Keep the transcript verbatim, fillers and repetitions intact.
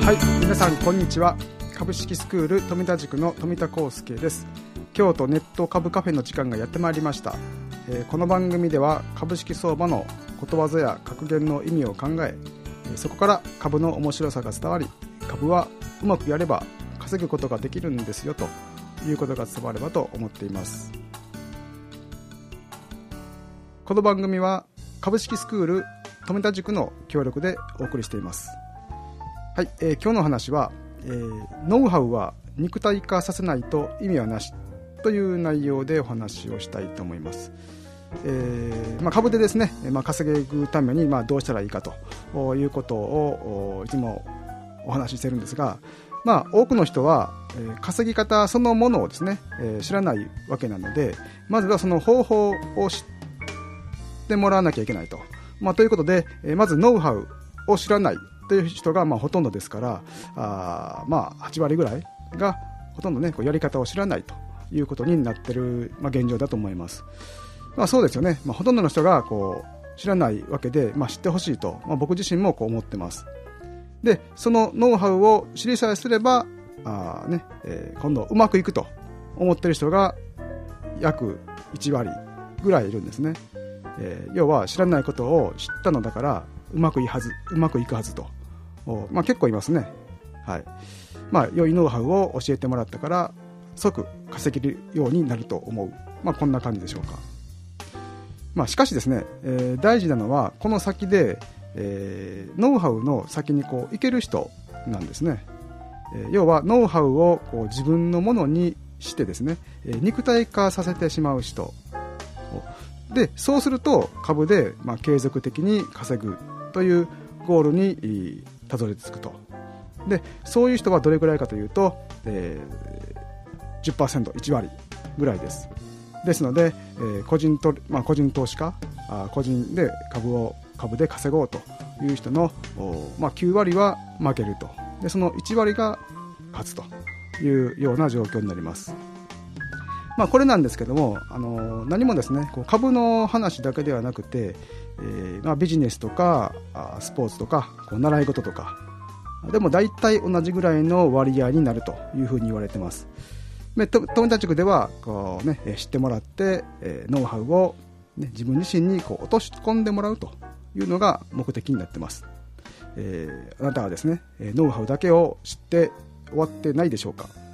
はい、皆さんこんにちは。株式スクール富田塾の富田康介です。京都ネット株カフェの時間がやってまいりました。えー、この番組では株式相場のことわざや格言の意味を考え、そこから株の面白さが伝わり、株はうまくやれば稼ぐことができるんですよということが伝わればと思っています。この番組は株式スクール富田塾の協力でお送りしています。はい、えー、今日の話は、えー、ノウハウは肉体化させないと意味はなしという内容でお話をしたいと思います。えーまあ、株でですね、まあ、稼ぐためにまあどうしたらいいかということをいつもお話ししてるんですが、まあ、多くの人は、えー、稼ぎ方そのものをですね、えー、知らないわけなので、まずはその方法を知ってもらわなきゃいけないと、まあ、ということで、えー、まずノウハウを知らないという人がまあほとんどですから、あまあはち割ぐらいがほとんどねこうやり方を知らないということになっている、まあ、現状だと思います。まあ、そうですよね、まあ、ほとんどの人がこう知らないわけで、まあ、知ってほしいと、まあ、僕自身もこう思ってます。でそのノウハウを知りさえすればあ、ねえー、今度うまくいくと思っている人が約いち割ぐらいいるんですね。えー、要は知らないことを知ったのだからうまくいいはず、うまくいくはずと、まあ、結構いますね。はい。まあ、良いノウハウを教えてもらったから即稼げるようになると思う、まあ、こんな感じでしょうか。まあ、しかしですね、えー、大事なのはこの先で、えー、ノウハウの先にこういける人なんですね。えー、要はノウハウをこう自分のものにしてですね、えー、肉体化させてしまう人で、そうすると株で、まあ、継続的に稼ぐというゴールにたどり着くと。でそういう人はどれくらいかというと、えー、じゅっパーセント、いち割ぐらいです。ですので、えー 個人とまあ、個人投資家、あ個人で株を株で稼ごうという人の、まあ、きゅう割は負けると。でそのいち割が勝つというような状況になります。まあ、これなんですけども、あの何もですねこう株の話だけではなくて、えーまあ、ビジネスとかスポーツとかこう習い事とかでも大体同じぐらいの割合になるというふうに言われています。で富田塾ではこう、ね、知ってもらって、えー、ノウハウを、ね、自分自身にこう落とし込んでもらうというのが目的になっています。えー、あなたはですねノウハウだけを知って終わってないでしょうか。